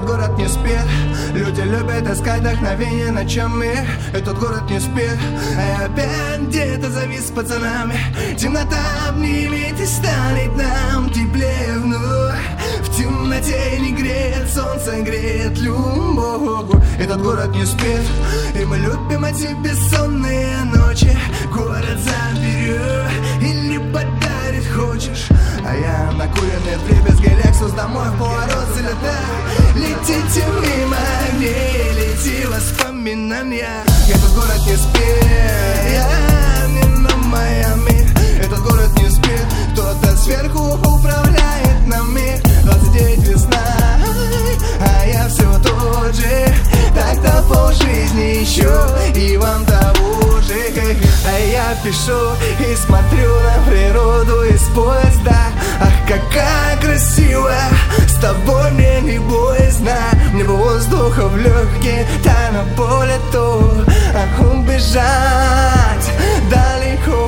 Этот город не спит, люди любят искать вдохновение ночами. Этот город не спит, а опять где-то завис с пацанами. Темнота обнимет и станет нам теплее вновь. В темноте не греет солнце, греет любовь. Этот город не спит, и мы любим эти бессонные ночи. Город заберет или подарит хочешь. А я накуренный вдребезги Лексус домой в поворот залетаю. Летите мимо огней, лети воспоминания. Этот город не спит, я не на Майами. Этот город не спит, кто-то сверху управляет нами. 29 весна, а я все тот же. Так-то полжизни еще, и вам того же. А я пишу и смотрю на природу из поезда. Ах, какая красивая, с тобой мне не боязно. Мне бы воздуха в легкие, да на поле то. Ах, убежать далеко.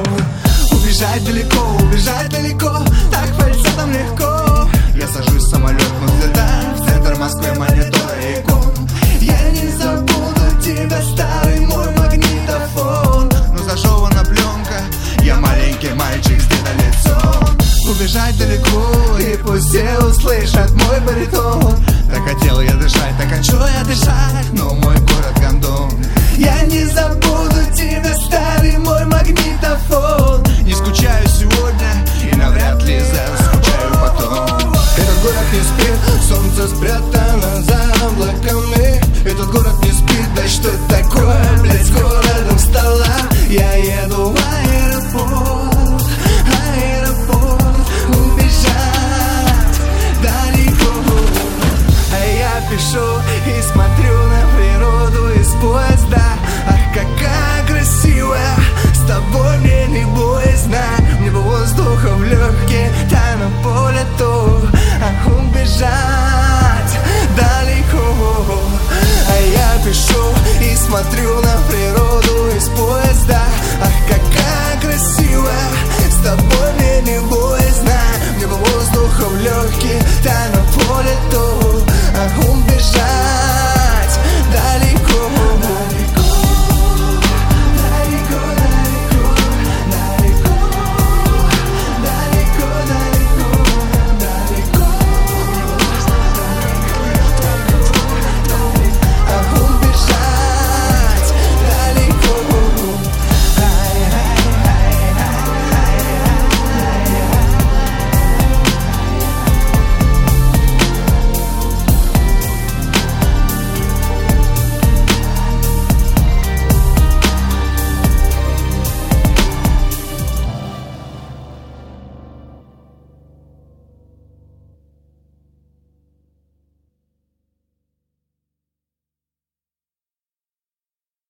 Убежать далеко, так фальцетом легко. Я сажусь в самолет, мы взлетаем в центр Москвы, монитора и икон. Я не забуду тебя, старый мой магнитофон. Но зашивана пленка, я маленький мальчик с длиннолицом. Убежать далеко, и пусть все услышат мой баритон. Так хотел я дышать, так хочу я дышать, но